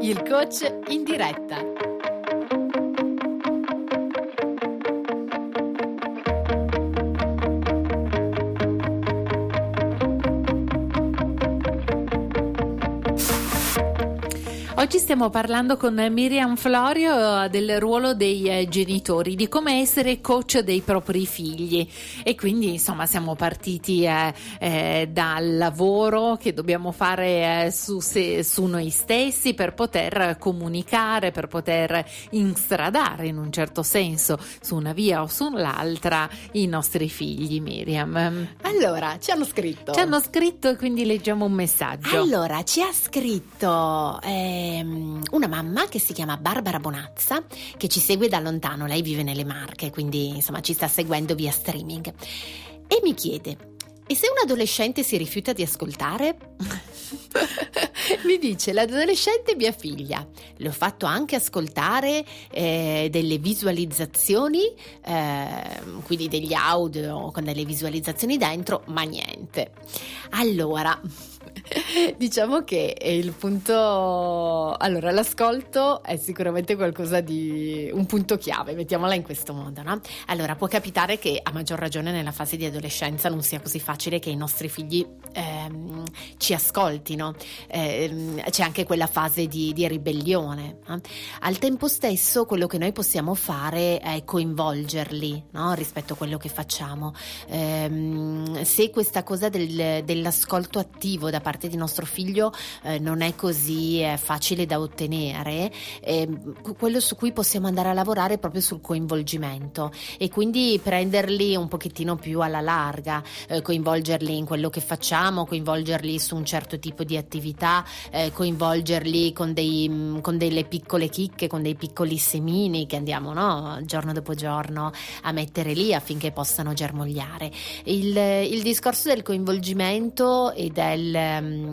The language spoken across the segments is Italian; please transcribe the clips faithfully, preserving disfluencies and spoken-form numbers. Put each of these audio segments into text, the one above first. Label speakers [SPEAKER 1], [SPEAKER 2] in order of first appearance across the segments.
[SPEAKER 1] Il coach in diretta. Oggi stiamo parlando con Miriam Florio del ruolo dei eh, genitori, di come essere coach dei propri figli, e quindi insomma siamo partiti eh, eh, dal lavoro che dobbiamo fare eh, su, se, su noi stessi per poter comunicare, per poter instradare in un certo senso su una via o sull'altra i nostri figli. Miriam,
[SPEAKER 2] allora ci hanno scritto
[SPEAKER 1] ci hanno scritto e quindi leggiamo un messaggio.
[SPEAKER 2] Allora ci ha scritto eh... una mamma che si chiama Barbara Bonazza, che ci segue da lontano. Lei vive nelle Marche, quindi insomma ci sta seguendo via streaming, e mi chiede: e se un adolescente si rifiuta di ascoltare? Mi dice: l'adolescente è mia figlia, le ho fatto anche ascoltare eh, delle visualizzazioni, eh, quindi degli audio con delle visualizzazioni dentro, ma niente. Allora, diciamo che il punto, allora l'ascolto è sicuramente qualcosa di un punto chiave, mettiamola in questo modo, no? Allora può capitare che a maggior ragione nella fase di adolescenza non sia così facile che i nostri figli ehm, ci ascoltino, ehm, c'è anche quella fase di, di ribellione, no? Al tempo stesso quello che noi possiamo fare è coinvolgerli, no? Rispetto a quello che facciamo. Ehm, se questa cosa del, dell'ascolto attivo da parte di nostro figlio eh, non è così eh, facile da ottenere, eh, quello su cui possiamo andare a lavorare è proprio sul coinvolgimento, e quindi prenderli un pochettino più alla larga, eh, coinvolgerli in quello che facciamo, coinvolgerli su un certo tipo di attività, eh, coinvolgerli con, dei, con delle piccole chicche, con dei piccoli semini che andiamo, no, giorno dopo giorno a mettere lì affinché possano germogliare. Il, il discorso del coinvolgimento e del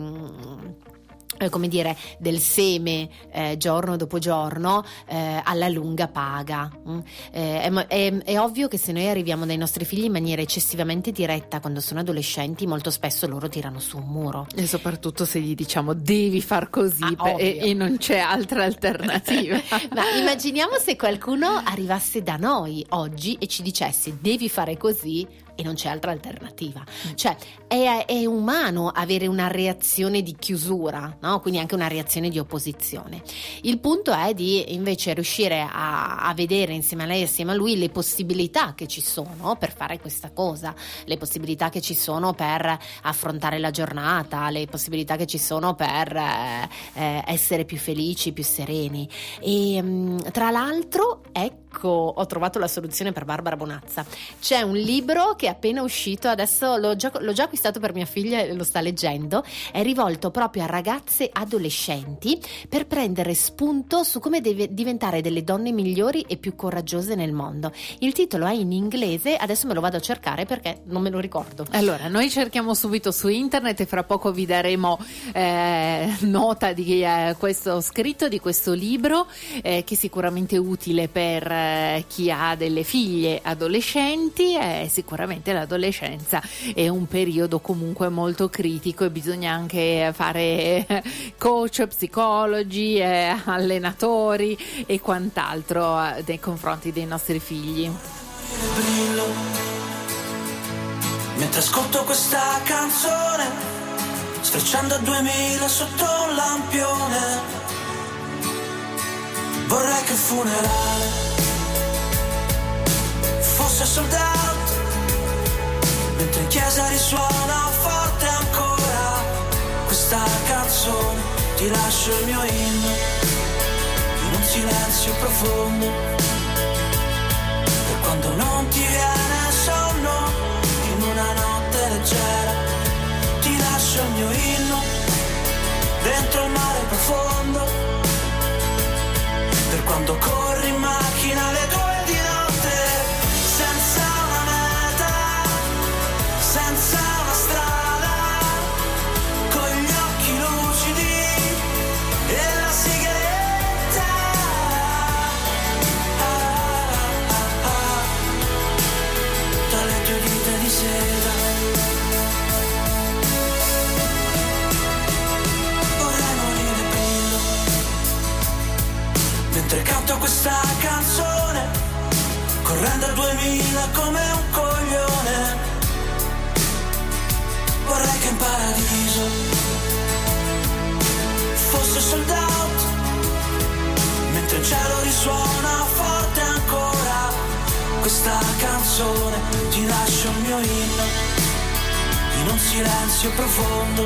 [SPEAKER 2] Um, come dire, del seme eh, giorno dopo giorno eh, alla lunga paga. Mm? Eh, è, è, è ovvio che se noi arriviamo dai nostri figli in maniera eccessivamente diretta quando sono adolescenti, molto spesso loro tirano su un muro,
[SPEAKER 1] e soprattutto se gli diciamo devi far così
[SPEAKER 2] ah,
[SPEAKER 1] e, e non c'è altra alternativa.
[SPEAKER 2] Ma immaginiamo se qualcuno arrivasse da noi oggi e ci dicesse devi fare così e non c'è altra alternativa. Cioè è, è umano avere una reazione di chiusura, no? Quindi anche una reazione di opposizione. Il punto è di invece riuscire a, a vedere insieme a lei e assieme a lui le possibilità che ci sono per fare questa cosa, le possibilità che ci sono per affrontare la giornata, le possibilità che ci sono per eh, eh, essere più felici, più sereni. E mh, tra l'altro ecco, ho trovato la soluzione per Barbara Bonazza. C'è un libro che è appena uscito, adesso l'ho già, l'ho già acquistato per mia figlia e lo sta leggendo, è rivolto proprio a ragazze adolescenti per prendere spunto su come deve diventare delle donne migliori e più coraggiose nel mondo. Il titolo è in inglese, adesso me lo vado a cercare perché non me lo ricordo.
[SPEAKER 1] Allora noi cerchiamo subito su internet e fra poco vi daremo eh, nota di eh, questo scritto, di questo libro eh, che è sicuramente utile per eh, chi ha delle figlie adolescenti. È sicuramente l'adolescenza è un periodo comunque molto critico e bisogna anche fare coach, psicologi, eh, allenatori e quant'altro eh, nei confronti dei nostri figli.
[SPEAKER 3] Brillo mentre ascolto questa canzone, sfrecciando a duemila sotto un lampione. Vorrei che il funerale fosse sold out, mentre in chiesa risuona forte ancora questa canzone. Ti lascio il mio inno in un silenzio profondo, per quando non ti viene sonno in una notte leggera. Ti lascio il mio inno dentro il mare profondo, per quando corri in macchina alle due di notte, senza una meta, senza una strada, con gli occhi lucidi e la sigaretta. Ah, ah, ah, tra le tue dita di seta. Vorrei morire brillo questa canzone, correndo a duemila come un coglione. Vorrei che in paradiso fosse sold out, mentre il cielo risuona forte ancora questa canzone. Ti lascio il mio inno in un silenzio profondo,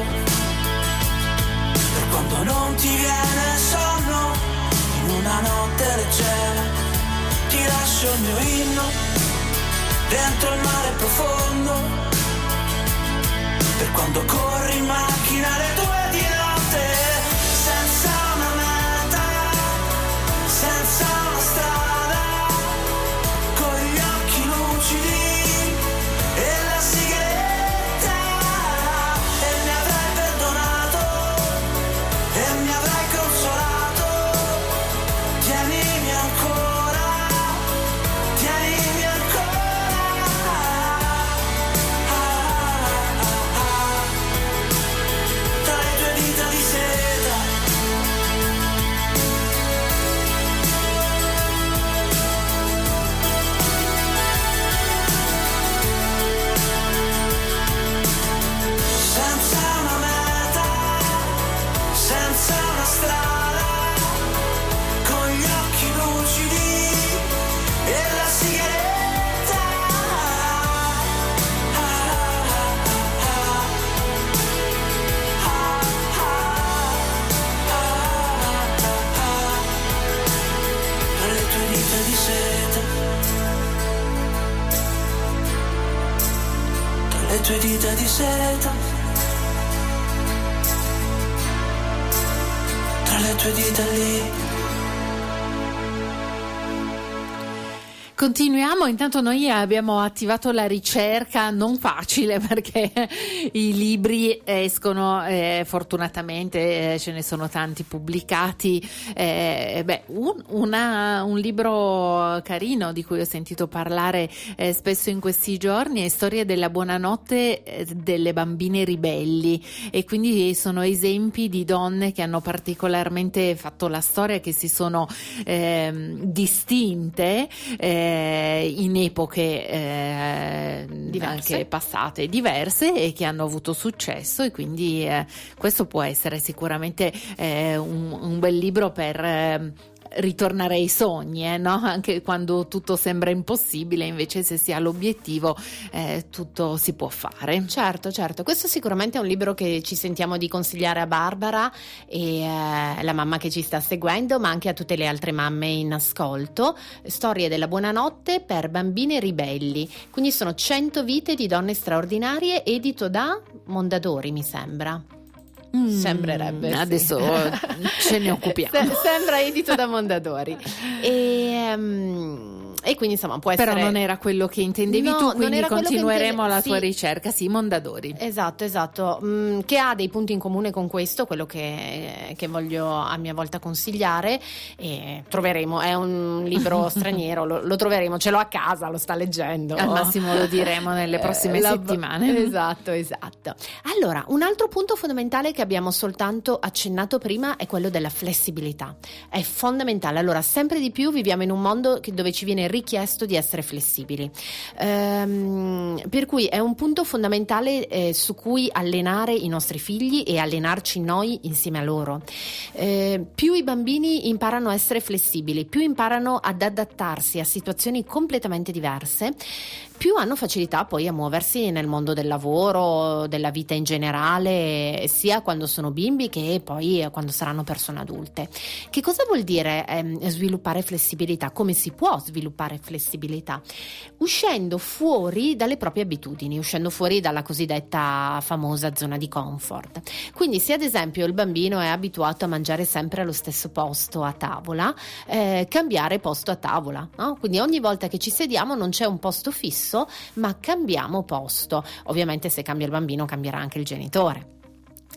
[SPEAKER 3] per quando non ti viene sonno in una notte leggera. Ti lascio il mio inno dentro il mare profondo, per quando corri in macchina alle due di notte, senza una meta, senza una strada, con gli occhi lucidi e la sigaretta, e mi avrai perdonato e mi avrai consolato. Tienimi ancora, tienimi ancora, ah, ah, ah, tra le tue dita di seta. Senza una meta, senza una strada, con gli occhi lucidi e la sigaretta. Ah, ah, ah, ah, ah, ah, ah, tra le tue dita di seta, tra le tue dita di seta, tra le tue dita lì.
[SPEAKER 1] Continuiamo, intanto noi abbiamo attivato la ricerca, non facile perché i libri escono, eh, fortunatamente eh, ce ne sono tanti pubblicati, eh, beh, un, una, un libro carino di cui ho sentito parlare eh, spesso in questi giorni è Storia della buonanotte eh, delle bambine ribelli, e quindi sono esempi di donne che hanno particolarmente fatto la storia, che si sono eh, distinte eh, in epoche eh, anche passate diverse, e che hanno avuto successo, e quindi eh, questo può essere sicuramente eh, un, un bel libro per eh, ritornare ai sogni, eh, no? Anche quando tutto sembra impossibile, invece se si ha l'obiettivo eh, tutto si può fare.
[SPEAKER 2] Certo, certo, questo sicuramente è un libro che ci sentiamo di consigliare a Barbara e eh, la mamma che ci sta seguendo, ma anche a tutte le altre mamme in ascolto. Storie della buonanotte per bambine ribelli, quindi sono cento vite di donne straordinarie, edito da Mondadori, mi sembra.
[SPEAKER 1] Mm,
[SPEAKER 2] Sembrerebbe
[SPEAKER 1] adesso
[SPEAKER 2] sì.
[SPEAKER 1] ce ne occupiamo.
[SPEAKER 2] Se, sembra edito da Mondadori e, um, e quindi insomma può essere,
[SPEAKER 1] però non era quello che intendevi
[SPEAKER 2] no,
[SPEAKER 1] tu, quindi continueremo
[SPEAKER 2] intende...
[SPEAKER 1] la tua
[SPEAKER 2] sì.
[SPEAKER 1] ricerca. Sì, Mondadori,
[SPEAKER 2] esatto esatto mm, che ha dei punti in comune con questo, quello che, che voglio a mia volta consigliare, e troveremo, è un libro straniero, lo, lo troveremo, ce l'ho a casa, lo sta leggendo,
[SPEAKER 1] al massimo lo diremo nelle prossime
[SPEAKER 2] eh, la...
[SPEAKER 1] settimane.
[SPEAKER 2] Esatto esatto allora, un altro punto fondamentale che abbiamo soltanto accennato prima è quello della flessibilità. È fondamentale. Allora, sempre di più viviamo in un mondo che, dove ci viene richiesto di essere flessibili, ehm, per cui è un punto fondamentale eh, su cui allenare i nostri figli e allenarci noi insieme a loro. Eh, più i bambini imparano a essere flessibili, più imparano ad adattarsi a situazioni completamente diverse, più hanno facilità poi a muoversi nel mondo del lavoro, della vita in generale, sia quando sono bimbi che poi quando saranno persone adulte. Che cosa vuol dire ehm, sviluppare flessibilità? Come si può sviluppare flessibilità? Uscendo fuori dalle proprie abitudini, uscendo fuori dalla cosiddetta famosa zona di comfort. Quindi se ad esempio il bambino è abituato a mangiare sempre allo stesso posto a tavola, eh, cambiare posto a tavola, no? Quindi ogni volta che ci sediamo non c'è un posto fisso, ma cambiamo posto. Ovviamente se cambia il bambino cambierà anche il genitore.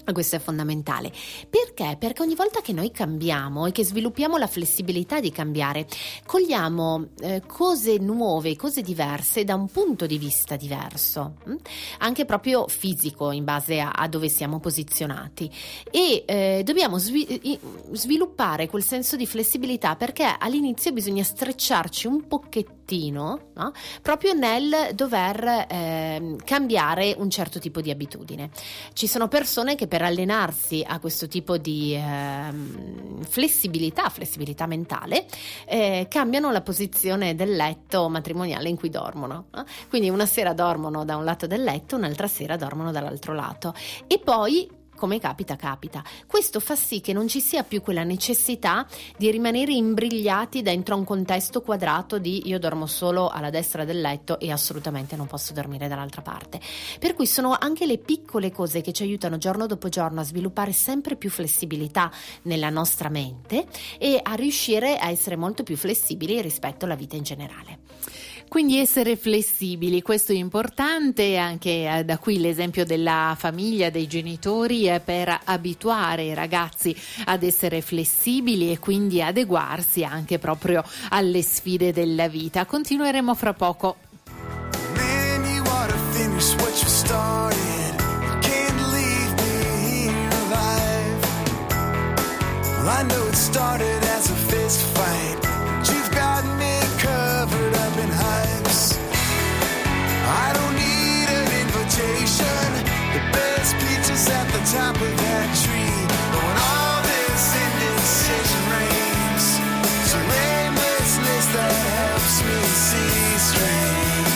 [SPEAKER 2] Questo è fondamentale. Perché? Perché ogni volta che noi cambiamo e che sviluppiamo la flessibilità di cambiare, cogliamo eh, cose nuove, cose diverse da un punto di vista diverso, hm? anche proprio fisico, in base a, a dove siamo posizionati. E eh, dobbiamo svi- sviluppare quel senso di flessibilità, perché all'inizio bisogna strecciarci un pochettino, no? Proprio nel dover eh, cambiare un certo tipo di abitudine. Ci sono persone che per allenarsi a questo tipo di eh, flessibilità, flessibilità mentale, eh, cambiano la posizione del letto matrimoniale in cui dormono. Eh? Quindi una sera dormono da un lato del letto, un'altra sera dormono dall'altro lato. E poi, come capita, capita. Questo fa sì che non ci sia più quella necessità di rimanere imbrigliati dentro un contesto quadrato di io dormo solo alla destra del letto e assolutamente non posso dormire dall'altra parte. Per cui sono anche le piccole cose che ci aiutano giorno dopo giorno a sviluppare sempre più flessibilità nella nostra mente e a riuscire a essere molto più flessibili rispetto alla vita in generale.
[SPEAKER 1] Quindi essere flessibili, questo è importante, anche eh, da qui l'esempio della famiglia, dei genitori, eh, per abituare i ragazzi ad essere flessibili e quindi adeguarsi anche proprio alle sfide della vita. Continueremo fra poco.
[SPEAKER 3] Man, you ought to finish what you started. You can't leave me here alive. Well, I know it started as a fist fight, but you've got me covered up in hypes. I don't need an invitation. The best pizza's at the top of that tree. But when all this indecision reigns, it's a aimlessness that helps me see straight.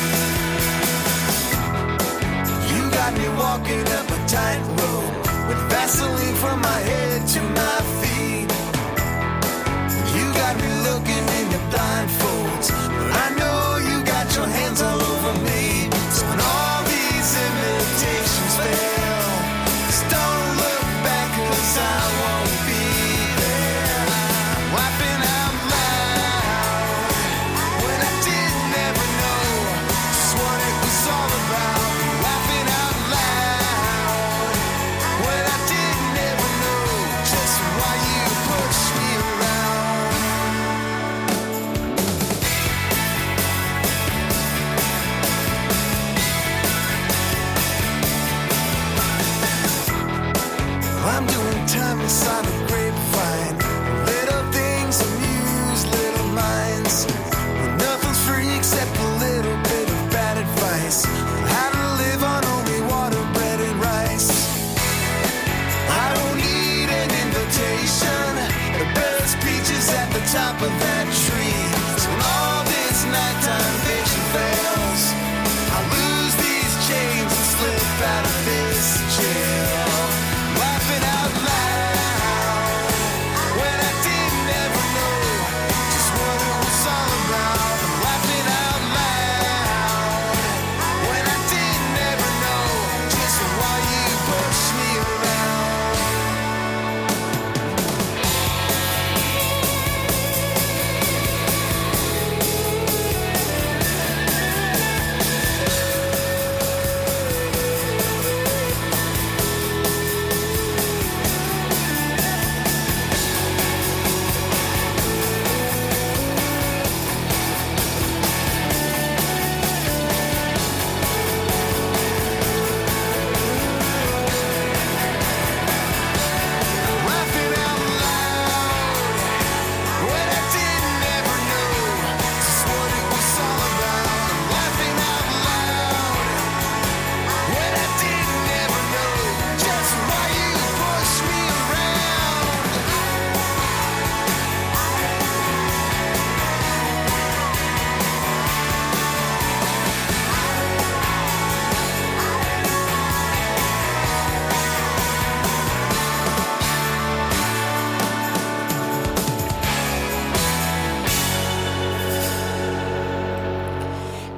[SPEAKER 3] You got me walking up a tightrope with Vaseline from my head to my feet. You got me looking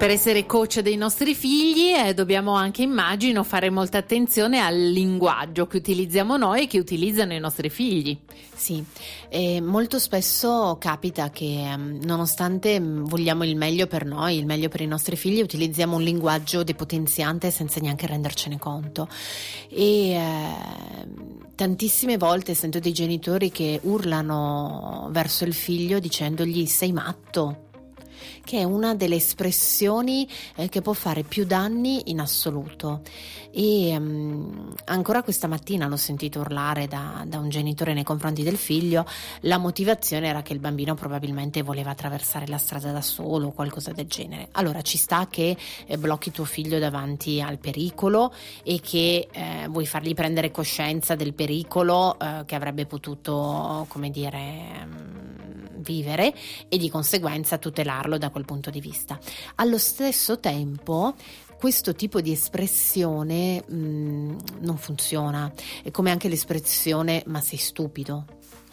[SPEAKER 1] Per essere coach dei nostri figli eh, dobbiamo anche, immagino, fare molta attenzione al linguaggio che utilizziamo noi e che utilizzano i nostri figli.
[SPEAKER 2] Sì, e molto spesso capita che nonostante vogliamo il meglio per noi, il meglio per i nostri figli, utilizziamo un linguaggio depotenziante senza neanche rendercene conto. E eh, tantissime volte sento dei genitori che urlano verso il figlio dicendogli sei matto, che è una delle espressioni eh, che può fare più danni in assoluto. E um, ancora questa mattina l'ho sentito urlare da, da un genitore nei confronti del figlio. La motivazione era che il bambino probabilmente voleva attraversare la strada da solo o qualcosa del genere. Allora ci sta che eh, blocchi tuo figlio davanti al pericolo e che eh, vuoi fargli prendere coscienza del pericolo eh, che avrebbe potuto, come dire, um, vivere, e di conseguenza tutelarlo da quel punto di vista. Allo stesso tempo questo tipo di espressione mh, non funziona, è come anche l'espressione ma sei stupido.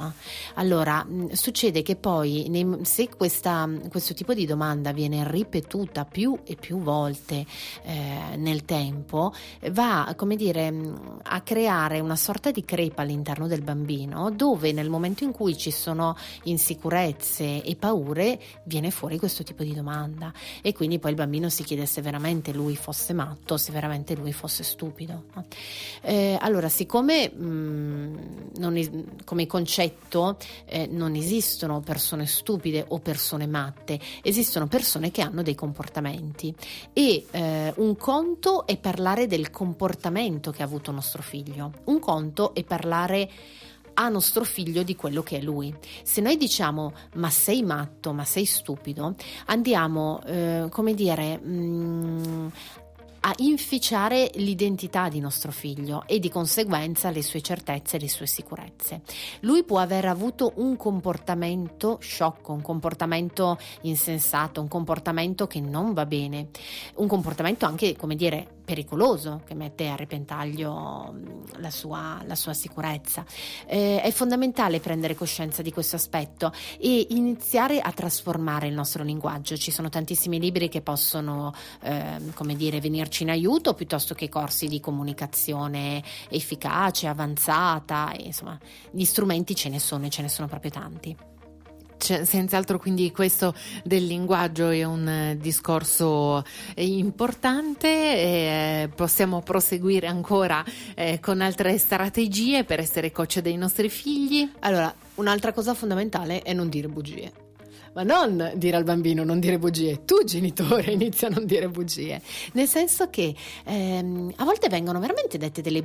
[SPEAKER 2] Allora succede che poi nei, se questa, questo tipo di domanda viene ripetuta più e più volte eh, nel tempo, va, come dire, a creare una sorta di crepa all'interno del bambino, dove nel momento in cui ci sono insicurezze e paure viene fuori questo tipo di domanda, e quindi poi il bambino si chiede se veramente lui fosse matto, se veramente lui fosse stupido. Eh, allora siccome mh, non es- come concetti Eh, non esistono persone stupide o persone matte, esistono persone che hanno dei comportamenti, e eh, un conto è parlare del comportamento che ha avuto nostro figlio, un conto è parlare a nostro figlio di quello che è lui. Se noi diciamo ma sei matto, ma sei stupido, andiamo eh, come dire mh, a inficiare l'identità di nostro figlio e di conseguenza le sue certezze e le sue sicurezze. Lui può aver avuto un comportamento sciocco, un comportamento insensato, un comportamento che non va bene, un comportamento anche, come dire, pericoloso, che mette a repentaglio la sua, la sua sicurezza. Eh, è fondamentale prendere coscienza di questo aspetto e iniziare a trasformare il nostro linguaggio. Ci sono tantissimi libri che possono eh, come dire, venirci in aiuto, piuttosto che corsi di comunicazione efficace, avanzata, e, insomma, gli strumenti ce ne sono e ce ne sono proprio tanti.
[SPEAKER 1] C'è, senz'altro, quindi questo del linguaggio è un eh, discorso eh, importante. Eh, possiamo proseguire ancora eh, con altre strategie per essere coach dei nostri figli.
[SPEAKER 2] Allora, un'altra cosa fondamentale è non dire bugie. Ma non dire al bambino non dire bugie, tu genitore inizia a non dire bugie, nel senso che ehm, a volte vengono veramente dette delle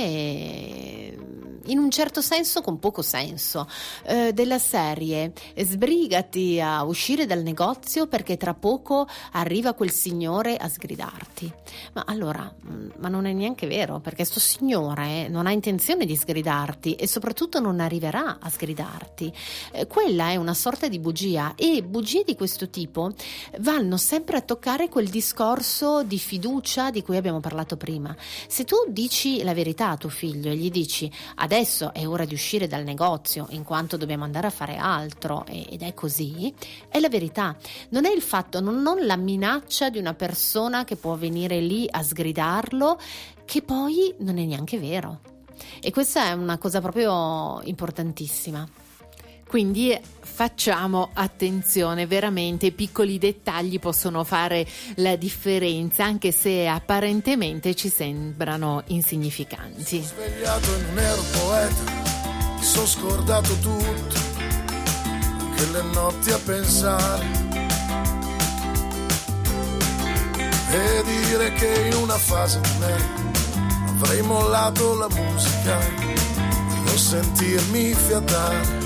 [SPEAKER 2] bugie in un certo senso con poco senso, eh, della serie sbrigati a uscire dal negozio perché tra poco arriva quel signore a sgridarti. Ma allora, ma non è neanche vero, perché sto signore non ha intenzione di sgridarti e soprattutto non arriverà a sgridarti. Eh, quella è una sorta di bugia, e bugie di questo tipo vanno sempre a toccare quel discorso di fiducia di cui abbiamo parlato prima. Se tu dici la verità a tuo figlio e gli dici adesso è ora di uscire dal negozio in quanto dobbiamo andare a fare altro, ed è così, è la verità, non è il fatto, non, non la minaccia di una persona che può venire lì a sgridarlo, che poi non è neanche vero. E questa è una cosa proprio importantissima.
[SPEAKER 1] Quindi facciamo attenzione, veramente i piccoli dettagli possono fare la differenza, anche se apparentemente ci sembrano insignificanti.
[SPEAKER 3] Mi sono svegliato e non ero poeta, mi sono scordato tutto, anche le notti a pensare, e dire che in una fase di me avrei mollato la musica e non sentirmi fiatare.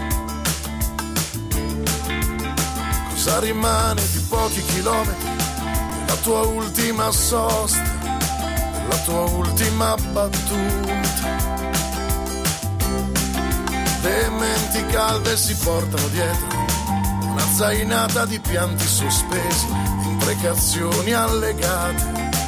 [SPEAKER 3] Cosa rimane di pochi chilometri della tua ultima sosta, della tua ultima battuta? Le menti calde si portano dietro una zainata di pianti sospesi, imprecazioni allegate.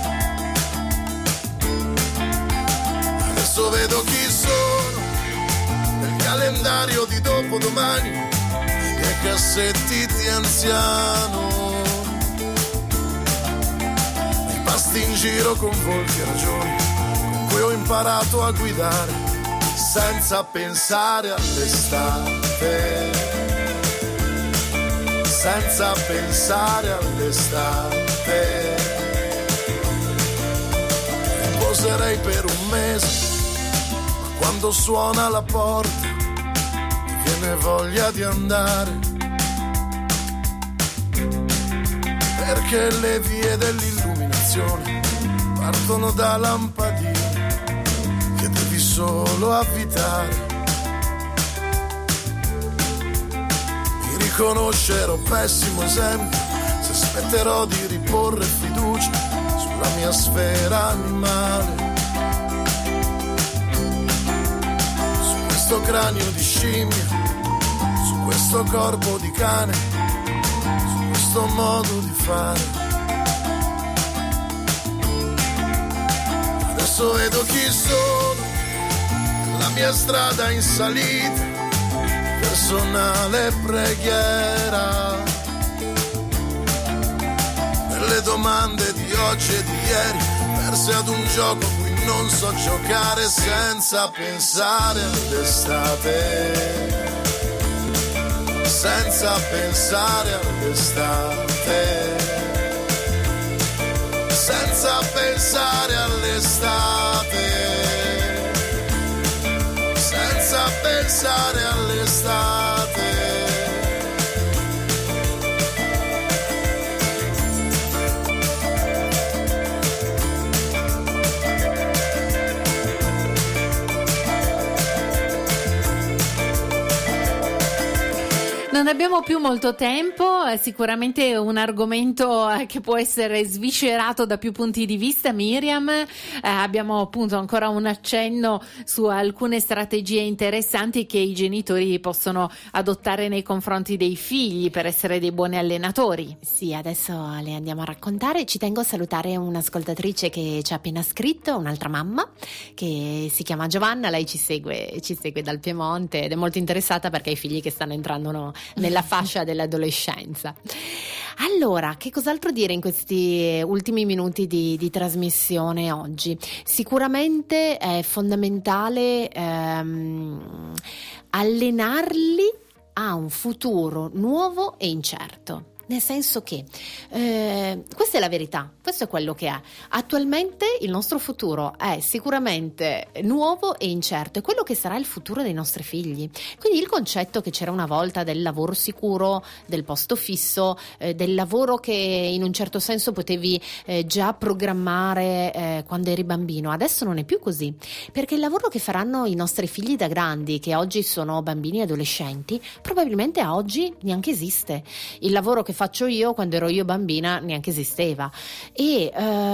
[SPEAKER 3] Adesso vedo chi sono nel calendario di dopodomani, cassetti di anziano.
[SPEAKER 4] visti in giro con volti e ragioni, con cui ho imparato a guidare senza pensare all'estate, senza pensare all'estate. Riposerei per un mese, ma quando suona la porta mi viene voglia di andare, perché le vie dell'illuminazione partono da lampadine che devi solo avvitare. Mi riconoscerò pessimo esempio se aspetterò di riporre fiducia sulla mia sfera animale, su questo cranio di scimmia, su questo corpo di cane, su questo modo di fare. Adesso vedo chi sono, la mia strada in salita, personale preghiera, per le domande di oggi e di ieri, perse ad un gioco cui non so giocare senza pensare all'estate, senza pensare all'estate, senza pensare all'estate, senza pensare all'estate.
[SPEAKER 1] Non abbiamo più molto tempo, è sicuramente un argomento che può essere sviscerato da più punti di vista, Miriam. Eh, abbiamo appunto ancora un accenno su alcune strategie interessanti che i genitori possono adottare nei confronti dei figli per essere dei buoni allenatori.
[SPEAKER 2] Sì, adesso le andiamo a raccontare. Ci tengo a salutare un'ascoltatrice che ci ha appena scritto, un'altra mamma che si chiama Giovanna. Lei ci segue, ci segue dal Piemonte ed è molto interessata perché ha i figli che stanno entrando no, nella fascia dell'adolescenza. Allora, che cos'altro dire in questi ultimi minuti di, di trasmissione oggi? Sicuramente è fondamentale ehm, allenarli a un futuro nuovo e incerto. Nel senso che eh, questa è la verità, questo è quello che è. Attualmente il nostro futuro è sicuramente nuovo e incerto, è quello che sarà il futuro dei nostri figli. Quindi il concetto che c'era una volta del lavoro sicuro, del posto fisso, eh, del lavoro che in un certo senso potevi eh, già programmare eh, quando eri bambino, adesso non è più così, perché il lavoro che faranno i nostri figli da grandi, che oggi sono bambini e adolescenti, probabilmente a oggi neanche esiste. Il lavoro che faccio io quando ero io bambina neanche esisteva, e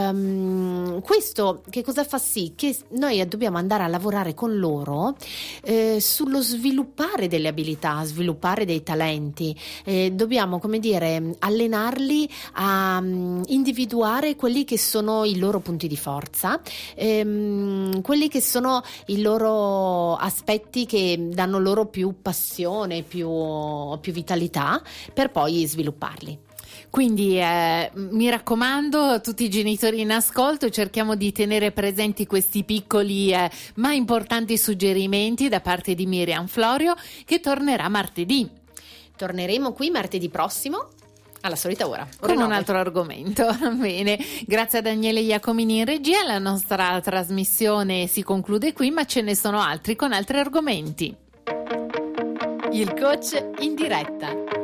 [SPEAKER 2] um, questo che cosa fa sì che noi dobbiamo andare a lavorare con loro eh, sullo sviluppare delle abilità, sviluppare dei talenti, eh, dobbiamo come dire allenarli a um, individuare quelli che sono i loro punti di forza, ehm, quelli che sono i loro aspetti che danno loro più passione, più, più vitalità, per poi sviluppare.
[SPEAKER 1] Quindi eh, mi raccomando, tutti i genitori in ascolto, cerchiamo di tenere presenti questi piccoli eh, ma importanti suggerimenti da parte di Miriam Florio, che tornerà martedì.
[SPEAKER 2] Torneremo qui martedì prossimo alla solita ora,
[SPEAKER 1] con un altro argomento. Bene, grazie a Daniele Iacomini in regia. La nostra trasmissione si conclude qui, ma ce ne sono altri con altri argomenti.
[SPEAKER 2] Il coach in diretta.